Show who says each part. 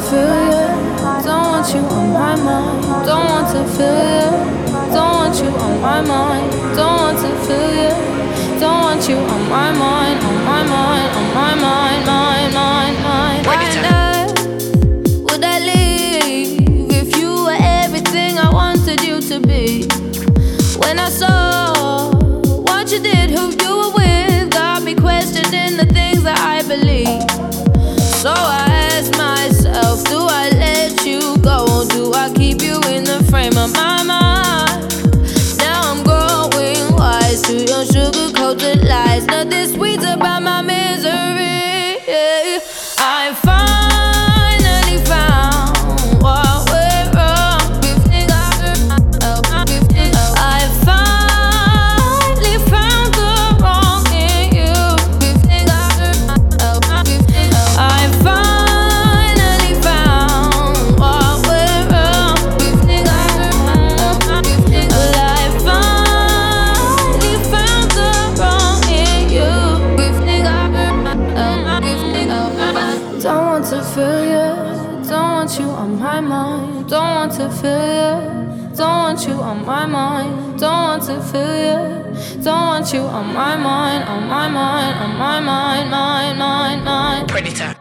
Speaker 1: feel you, don't want you on my mind. Don't want to feel you, don't want you on my mind. Don't want to feel you, don't want you on my mind, on my mind, on my mind, mind, mind, mind. Why not would I leave if you were everything I wanted you to be? When I saw what you did, who you were with, got me questioning the things that I believe. So I ask myself, do I let you go? Do I keep you in the frame of my mind? Now I'm growing wise to your sugar-coated lies. Nothing sweet about my misery. I finally found what went wrong. I finally found the wrong in you. I finally found what went wrong. I finally found the wrong in you. Don't want to feel you, don't want you on my mind. Don't want to feel you, don't want you on my mind. Don't want to feel you, don't want you on my mind, on my mind, on my mind, mind, mind, mind.
Speaker 2: Predator.